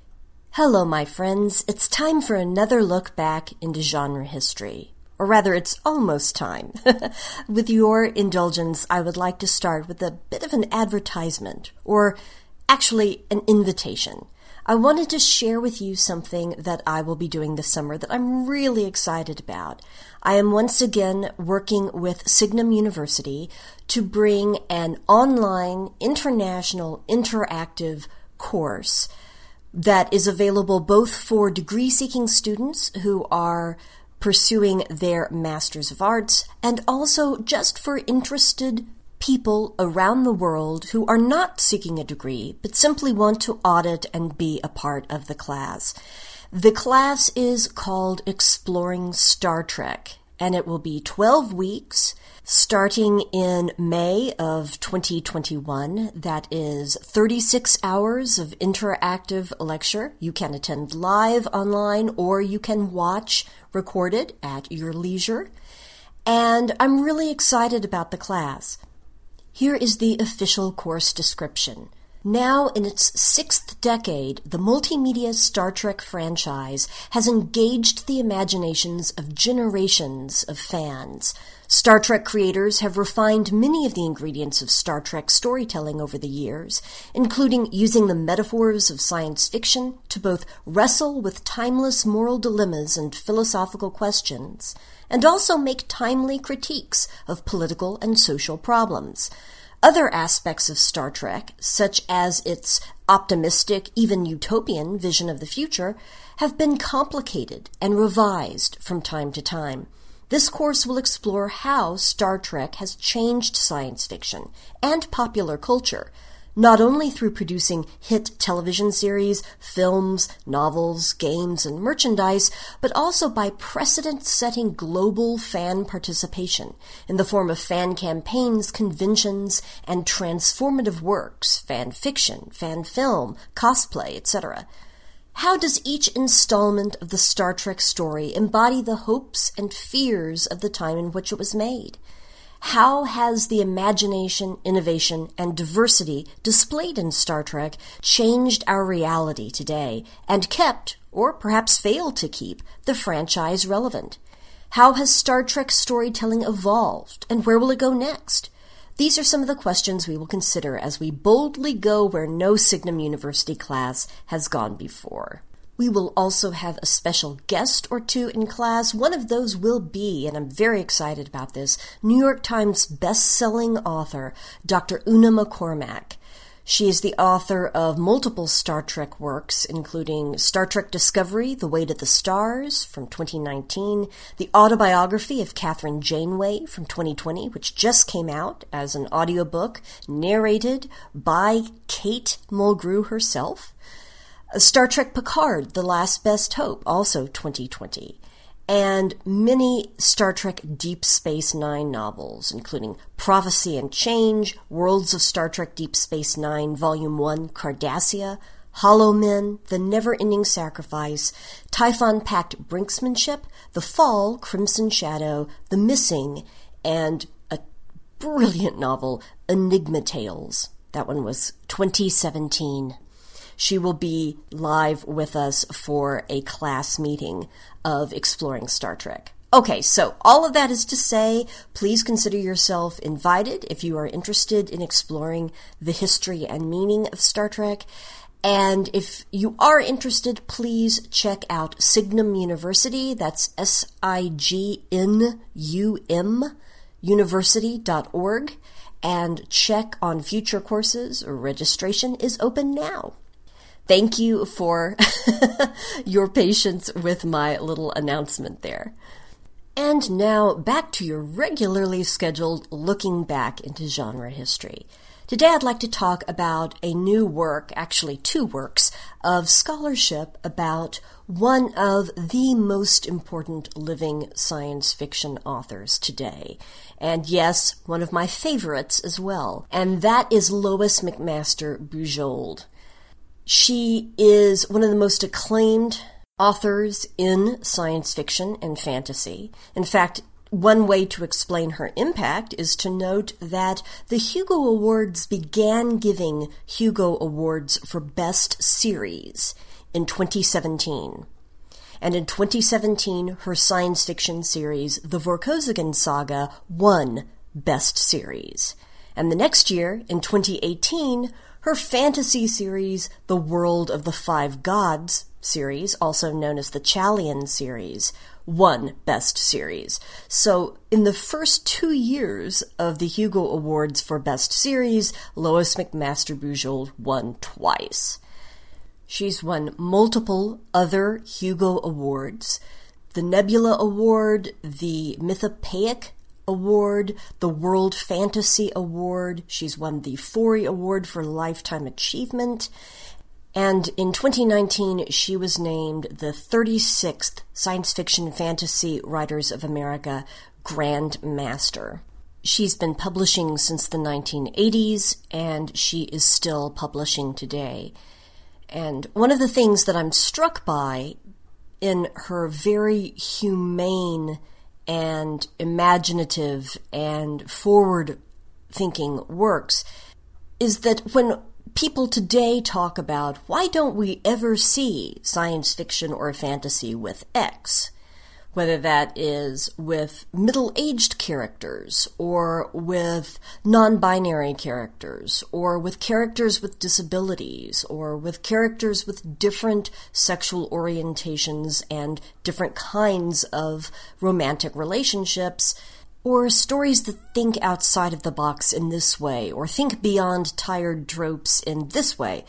Hello, my friends. It's time for another look back into genre history. Or rather, it's almost time. With your indulgence, I would like to start with a bit of an advertisement, or actually an invitation. I wanted to share with you something that I will be doing this summer that I'm really excited about. I am once again working with Signum University to bring an online, international, interactive course that is available both for degree-seeking students who are pursuing their Masters of Arts, and also just for interested people around the world who are not seeking a degree, but simply want to audit and be a part of the class. The class is called Exploring Star Trek, and it will be twelve weeks, starting in May of twenty twenty-one. That is thirty-six hours of interactive lecture. You can attend live online, or you can watch recorded at your leisure. And I'm really excited about the class. Here is the official course description. Now in its sixth decade, the multimedia Star Trek franchise has engaged the imaginations of generations of fans. Star Trek creators have refined many of the ingredients of Star Trek storytelling over the years, including using the metaphors of science fiction to both wrestle with timeless moral dilemmas and philosophical questions, and also make timely critiques of political and social problems. Other aspects of Star Trek, such as its optimistic, even utopian vision of the future, have been complicated and revised from time to time. This course will explore how Star Trek has changed science fiction and popular culture, not only through producing hit television series, films, novels, games, and merchandise, but also by precedent-setting global fan participation in the form of fan campaigns, conventions, and transformative works, fan fiction, fan film, cosplay, et cetera. How does each installment of the Star Trek story embody the hopes and fears of the time in which it was made? How has the imagination, innovation, and diversity displayed in Star Trek changed our reality today and kept, or perhaps failed to keep, the franchise relevant? How has Star Trek storytelling evolved, and where will it go next? These are some of the questions we will consider as we boldly go where no Signum University class has gone before. We will also have a special guest or two in class. One of those will be, and I'm very excited about this, New York Times best-selling author, Doctor Una McCormack. She is the author of multiple Star Trek works, including Star Trek Discovery, The Way to the Stars from twenty nineteen, the autobiography of Catherine Janeway from twenty twenty, which just came out as an audiobook narrated by Kate Mulgrew herself, Star Trek Picard, The Last Best Hope, also twenty twenty, and many Star Trek Deep Space Nine novels, including Prophecy and Change, Worlds of Star Trek Deep Space Nine, Volume one, Cardassia, Hollow Men, The Never-Ending Sacrifice, Typhon Pact Brinksmanship, The Fall, Crimson Shadow, The Missing, and a brilliant novel, Enigma Tales. That one was twenty seventeen. She will be live with us for a class meeting of Exploring Star Trek. Okay, so all of that is to say, please consider yourself invited if you are interested in exploring the history and meaning of Star Trek. And if you are interested, please check out Signum University. That's S I G N U M, university dot org. And check on future courses. Registration is open now. Thank you for your patience with my little announcement there. And now back to your regularly scheduled looking back into genre history. Today I'd like to talk about a new work, actually two works, of scholarship about one of the most important living science fiction authors today. And yes, one of my favorites as well. And that is Lois McMaster Bujold. She is one of the most acclaimed authors in science fiction and fantasy. In fact, one way to explain her impact is to note that the Hugo Awards began giving Hugo Awards for Best Series in twenty seventeen. And in twenty seventeen, her science fiction series, The Vorkosigan Saga, won Best Series. And the next year, in twenty eighteen, her fantasy series, The World of the Five Gods series, also known as the Chalian series, won Best Series. So in the first two years of the Hugo Awards for Best Series, Lois McMaster Bujold won twice. She's won multiple other Hugo Awards, the Nebula Award, the Mythopoeic Award, the World Fantasy Award. She's won the Forey Award for Lifetime Achievement. And in twenty nineteen, she was named the thirty-sixth Science Fiction Fantasy Writers of America Grand Master. She's been publishing since the nineteen eighties, and she is still publishing today. And one of the things that I'm struck by in her very humane and imaginative and forward-thinking works is that when people today talk about why don't we ever see science fiction or fantasy with X, whether that is with middle-aged characters or with non-binary characters or with characters with disabilities or with characters with different sexual orientations and different kinds of romantic relationships, or stories that think outside of the box in this way, or think beyond tired tropes in this way,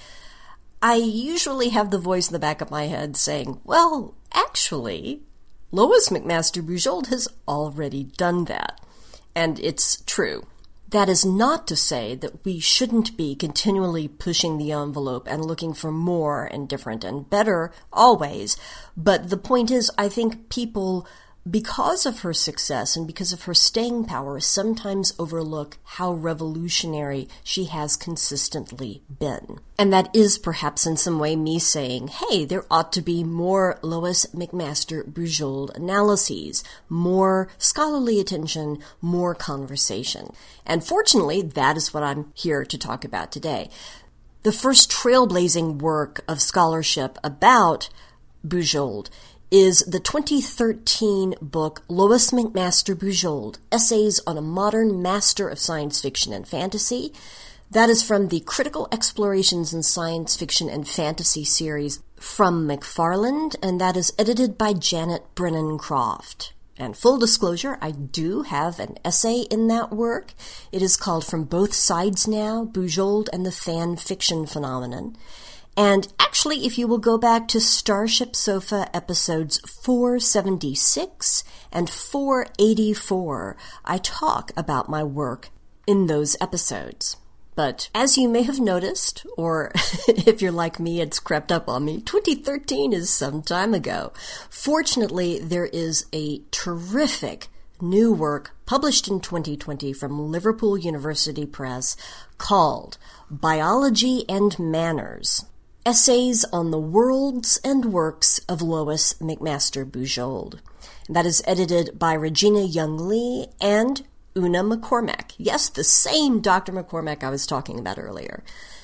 I usually have the voice in the back of my head saying, well, actually, Lois McMaster Bujold has already done that. And it's true. That is not to say that we shouldn't be continually pushing the envelope and looking for more and different and better always. But the point is, I think people, because of her success and because of her staying power, sometimes overlook how revolutionary she has consistently been. And that is perhaps in some way me saying, hey, there ought to be more Lois McMaster Bujold analyses, more scholarly attention, more conversation. And fortunately, that is what I'm here to talk about today. The first trailblazing work of scholarship about Bujold is the twenty thirteen book Lois McMaster Bujold, Essays on a Modern Master of Science Fiction and Fantasy. That is from the Critical Explorations in Science Fiction and Fantasy series from McFarland, and that is edited by Janet Brennan Croft. And full disclosure, I do have an essay in that work. It is called From Both Sides Now, Bujold and the Fan Fiction Phenomenon. And actually, if you will go back to Starship Sofa episodes four seventy-six and four eighty-four, I talk about my work in those episodes. But as you may have noticed, or if you're like me, it's crept up on me, twenty thirteen is some time ago. Fortunately, there is a terrific new work published in twenty twenty from Liverpool University Press called Biology and Manners, Essays on the Worlds and Works of Lois McMaster Bujold. That is edited by Regina Young-Lee and Una McCormack. Yes, the same Doctor McCormack I was talking about earlier.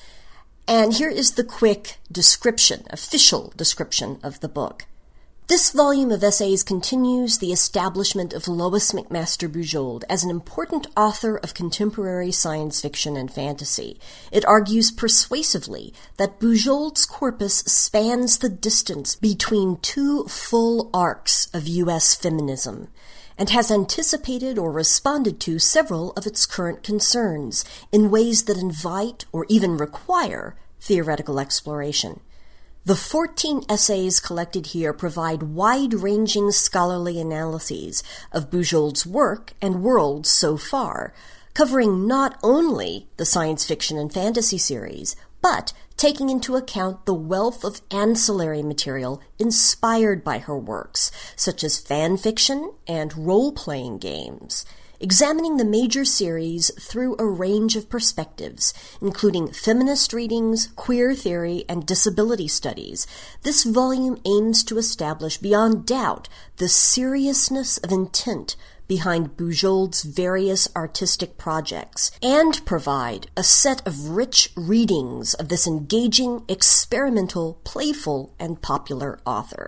And here is the quick description, official description of the book. This volume of essays continues the establishment of Lois McMaster Bujold as an important author of contemporary science fiction and fantasy. It argues persuasively that Bujold's corpus spans the distance between two full arcs of U S feminism, and has anticipated or responded to several of its current concerns in ways that invite or even require theoretical exploration. The fourteen essays collected here provide wide-ranging scholarly analyses of Bujold's work and world so far, covering not only the science fiction and fantasy series, but taking into account the wealth of ancillary material inspired by her works, such as fan fiction and role-playing games, examining the major series through a range of perspectives, including feminist readings, queer theory, and disability studies. This volume aims to establish beyond doubt the seriousness of intent behind Bujold's various artistic projects, and provide a set of rich readings of this engaging, experimental, playful, and popular author.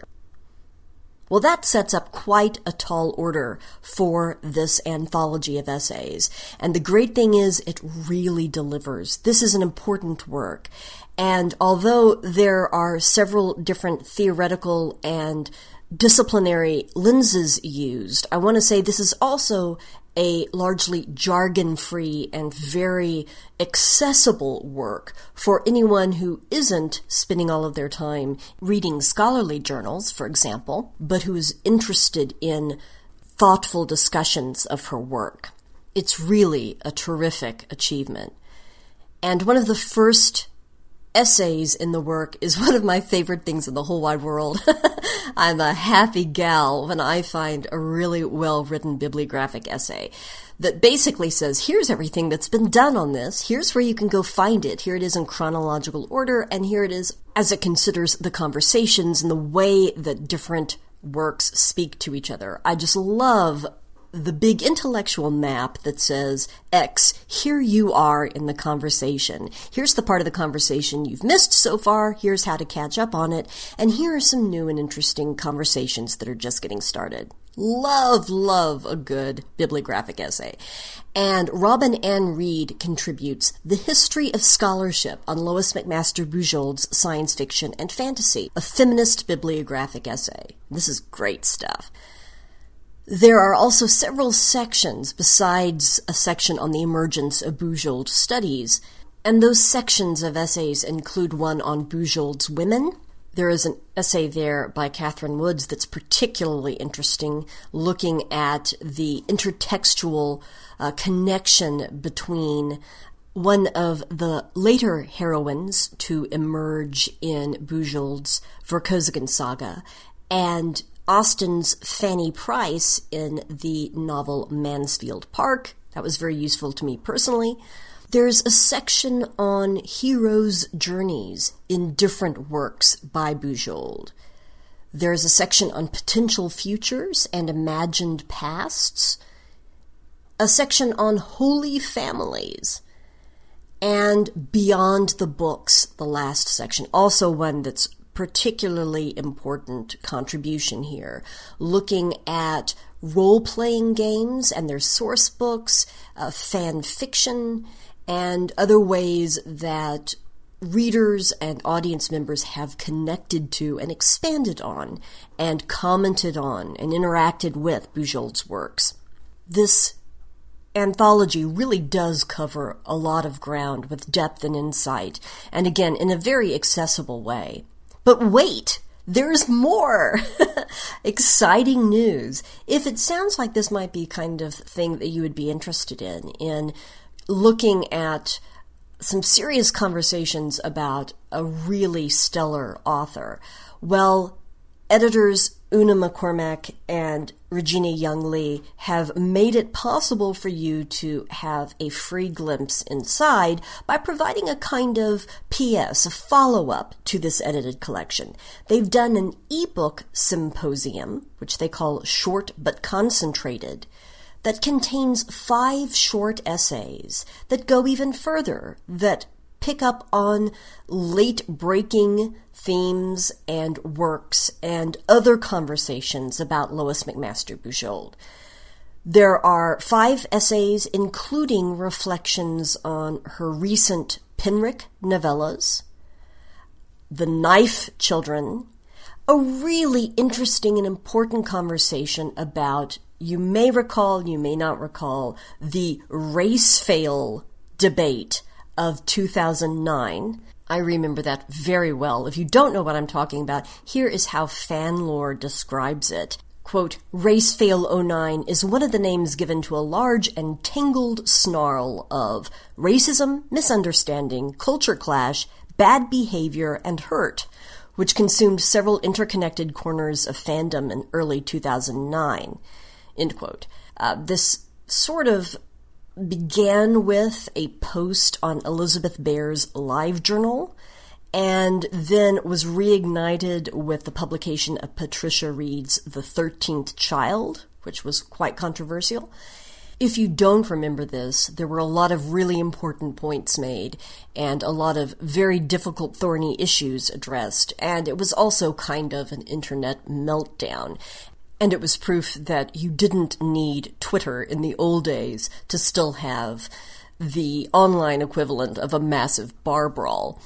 Well, that sets up quite a tall order for this anthology of essays. And the great thing is it really delivers. This is an important work. And although there are several different theoretical and disciplinary lenses used, I want to say this is also a largely jargon-free and very accessible work for anyone who isn't spending all of their time reading scholarly journals, for example, but who is interested in thoughtful discussions of her work. It's really a terrific achievement. And one of the first essays in the work is one of my favorite things in the whole wide world. I'm a happy gal when I find a really well-written bibliographic essay that basically says, here's everything that's been done on this, here's where you can go find it, here it is in chronological order, and here it is as it considers the conversations and the way that different works speak to each other. I just love the big intellectual map that says, X, here you are in the conversation. Here's the part of the conversation you've missed so far. Here's how to catch up on it. And here are some new and interesting conversations that are just getting started. Love, love a good bibliographic essay. And Robin Ann Reed contributes The History of Scholarship on Lois McMaster Bujold's Science Fiction and Fantasy, a feminist bibliographic essay. This is great stuff. There are also several sections besides a section on the emergence of Bujold studies, and those sections of essays include one on Bujold's women. There is an essay there by Catherine Woods that's particularly interesting, looking at the intertextual uh, connection between one of the later heroines to emerge in Bujold's Vorkosigan saga and Austen's Fanny Price in the novel Mansfield Park. That was very useful to me personally. There's a section on heroes' journeys in different works by Bujold. There's a section on potential futures and imagined pasts. A section on holy families. And beyond the books, the last section, also one that's particularly important contribution here, looking at role-playing games and their source books, uh, fan fiction, and other ways that readers and audience members have connected to and expanded on and commented on and interacted with Bujold's works. This anthology really does cover a lot of ground with depth and insight, and again, in a very accessible way. But wait, there's more! Exciting news. If it sounds like this might be kind of thing that you would be interested in, in looking at some serious conversations about a really stellar author, well, editors Una McCormack and Regina Young Lee have made it possible for you to have a free glimpse inside by providing a kind of P S, a follow-up to this edited collection. They've done an ebook symposium, which they call Short But Concentrated, that contains five short essays that go even further, that pick up on late-breaking themes and works and other conversations about Lois McMaster Bujold. There are five essays, including reflections on her recent Penrick novellas, The Knife Children, a really interesting and important conversation about, you may recall, you may not recall, the race fail debate of two thousand nine. I remember that very well. If you don't know what I'm talking about, here is how Fanlore describes it. Quote, Racefail oh nine is one of the names given to a large and tangled snarl of racism, misunderstanding, culture clash, bad behavior, and hurt, which consumed several interconnected corners of fandom in early two thousand nine. End quote. Uh, this sort of began with a post on Elizabeth Baer's LiveJournal, and then was reignited with the publication of Patricia Reed's The thirteenth Child, which was quite controversial. If you don't remember this, there were a lot of really important points made, and a lot of very difficult, thorny issues addressed, and it was also kind of an internet meltdown. And it was proof that you didn't need Twitter in the old days to still have the online equivalent of a massive bar brawl.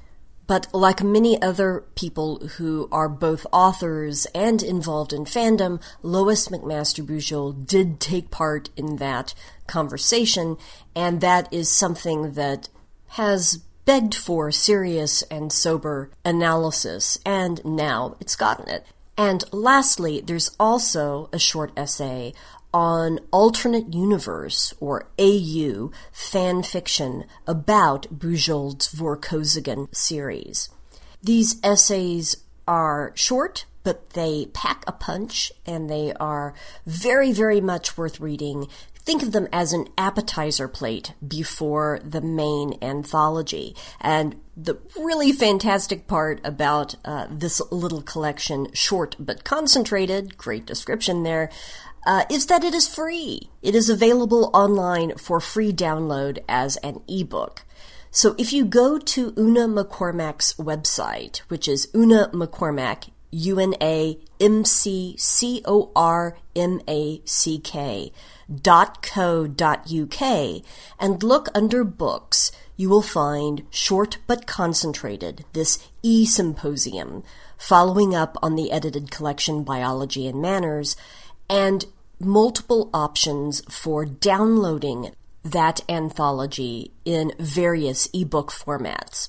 But like many other people who are both authors and involved in fandom, Lois McMaster Bujold did take part in that conversation, and that is something that has begged for serious and sober analysis, and now it's gotten it. And lastly, there's also a short essay on alternate universe, or A U, fan fiction about Bujold's Vorkosigan series. These essays are short, but they pack a punch, and they are very, very much worth reading. Think of them as an appetizer plate before the main anthology. And the really fantastic part about uh, this little collection, short but concentrated, great description there, uh, is that it is free. It is available online for free download as an ebook. So if you go to Una McCormack's website, which is Una McCormack, U N A M C C O R M A C K dot co dot U K, and look under books, you will find Short But Concentrated, this e-symposium, following up on the edited collection Biology and Manners, and multiple options for downloading that anthology in various ebook formats.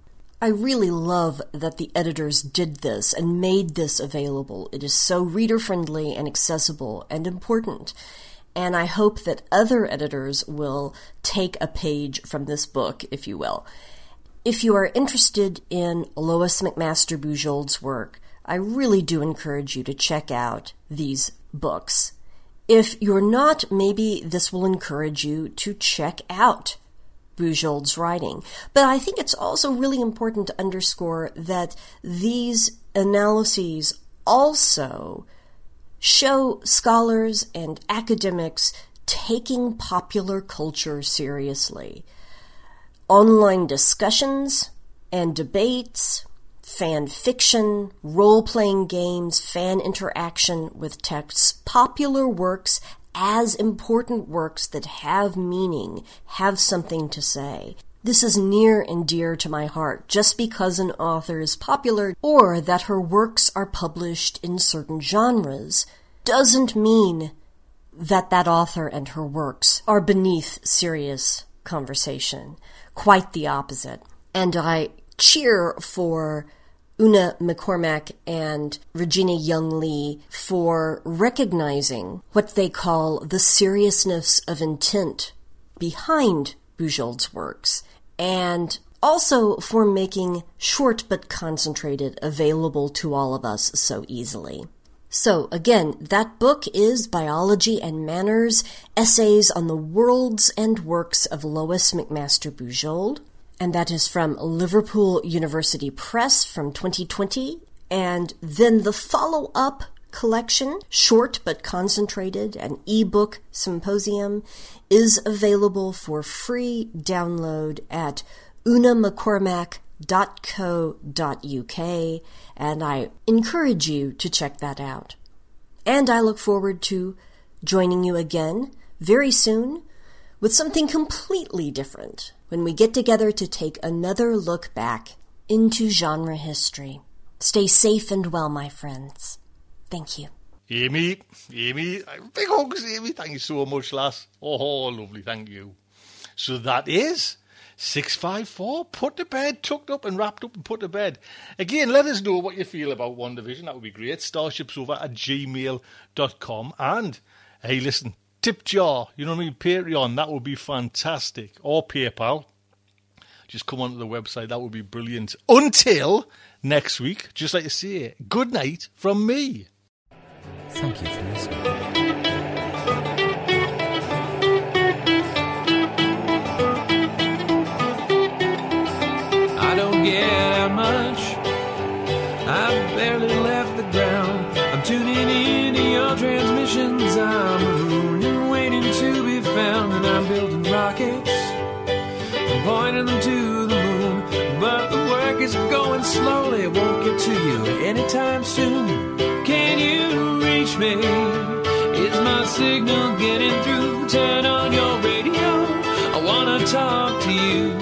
I really love that the editors did this and made this available. It is so reader-friendly and accessible and important. And I hope that other editors will take a page from this book, if you will. If you are interested in Lois McMaster Bujold's work, I really do encourage you to check out these books. If you're not, maybe this will encourage you to check out Bujold's writing. But I think it's also really important to underscore that these analyses also show scholars and academics taking popular culture seriously. Online discussions and debates, fan fiction, role-playing games, fan interaction with texts, popular works as important works that have meaning, have something to say. This is near and dear to my heart. Just because an author is popular or that her works are published in certain genres doesn't mean that that author and her works are beneath serious conversation. Quite the opposite. And I cheer for Una McCormack and Regina Young Lee for recognizing what they call the seriousness of intent behind Bujold's works, and also for making Short But Concentrated available to all of us so easily. So again, that book is Biology and Manners, Essays on the Worlds and Works of Lois McMaster Bujold. And that is from Liverpool University Press from twenty twenty. And then the follow-up collection, Short But Concentrated, an ebook symposium, is available for free download at una mccormack dot co dot U K, and I encourage you to check that out. And I look forward to joining you again very soon with something completely different when we get together to take another look back into genre history. Stay safe and well, my friends. Thank you. Amy, Amy, big hugs, Amy. Thank you so much, lass. Oh, lovely, thank you. So that is six five four. Put to bed, tucked up and wrapped up and put to bed. Again, let us know what you feel about WandaVision. That would be great. starshipsover at gmail dot com. And, hey, listen, tip jar, you know what I mean? Patreon, that would be fantastic. Or PayPal. Just come onto the website. That would be brilliant. Until next week, just like to say, good night from me. Thank you for listening. I don't get out much. I've barely left the ground. I'm tuning into your transmissions. I'm marooned and waiting to be found. And I'm building rockets, I'm pointing them to the moon. But the work is going slowly. It won't get to you anytime soon. Can you reach me? Is my signal getting through? Turn on your radio, I wanna talk to you.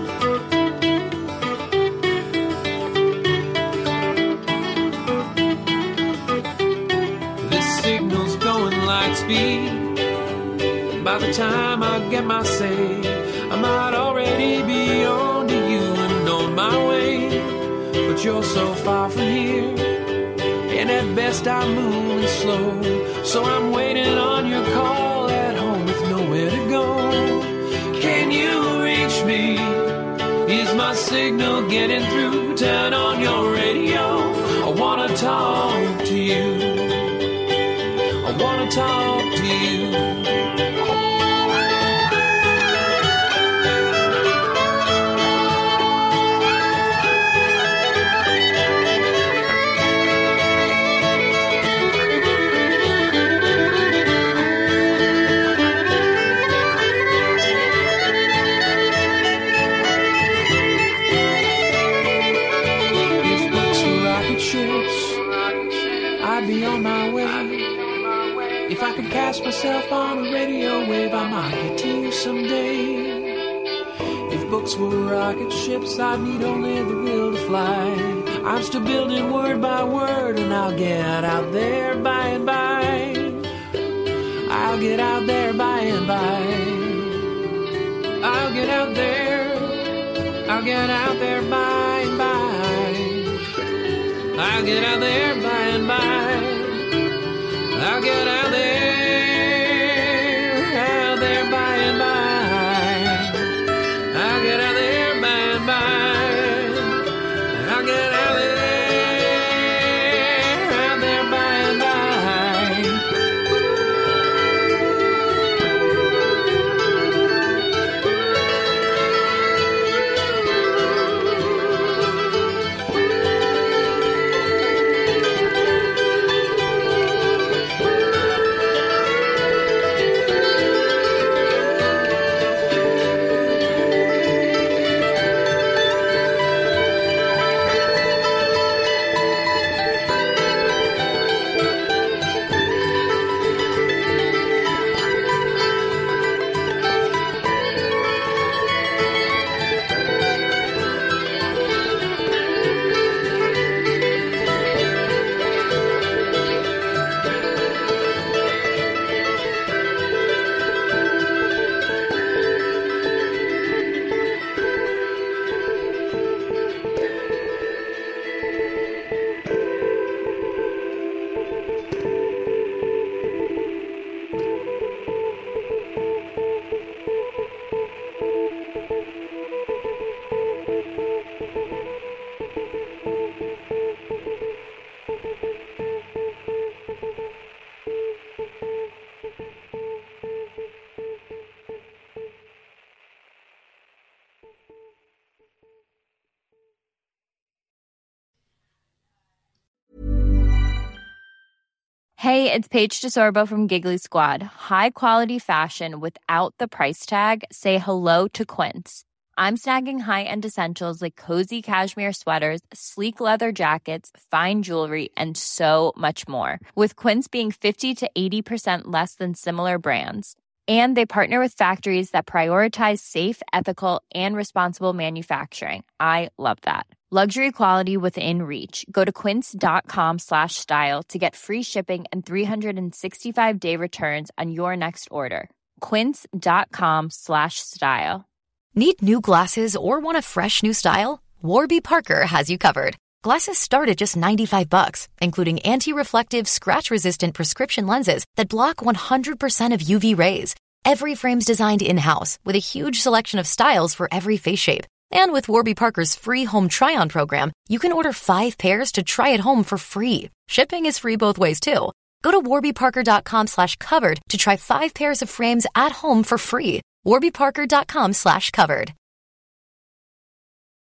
This signal's going light speed. By the time I get my say, I might already be on to you and on my way. But you're so far from here, and at best I'm moving slow. So I'm waiting on your call at home with nowhere to go. Can you reach me? Is my signal getting through? Turn on your radio, I wanna talk to you. I wanna talk to you. I'd be on my way. If I could cast myself on a radio wave, I might get to you someday. If books were rocket ships, I'd need only the will to fly. I'm still building word by word, and I'll get out there by and by. I'll get out there by and by. I'll get out there. I'll get out there by and by. I'll get out there by and by. I'll get out there, out there by and by. I'll get out there by and by. I'll get out there, out there by and Hey, it's Paige DeSorbo from Giggly Squad. High quality fashion without the price tag. Say hello to Quince. I'm snagging high-end essentials like cozy cashmere sweaters, sleek leather jackets, fine jewelry, and so much more. With Quince being fifty to eighty percent less than similar brands. And they partner with factories that prioritize safe, ethical, and responsible manufacturing. I love that. Luxury quality within reach. Go to quince.com slash style to get free shipping and three sixty-five day returns on your next order. Quince.com slash style. Need new glasses or want a fresh new style? Warby Parker has you covered. Glasses start at just ninety-five bucks, including anti-reflective, scratch-resistant prescription lenses that block one hundred percent of U V rays. Every frame's designed in-house with a huge selection of styles for every face shape. And with Warby Parker's free home try-on program, you can order five pairs to try at home for free. Shipping is free both ways, too. Go to warbyparker.com slash covered to try five pairs of frames at home for free. warbyparker.com slash covered.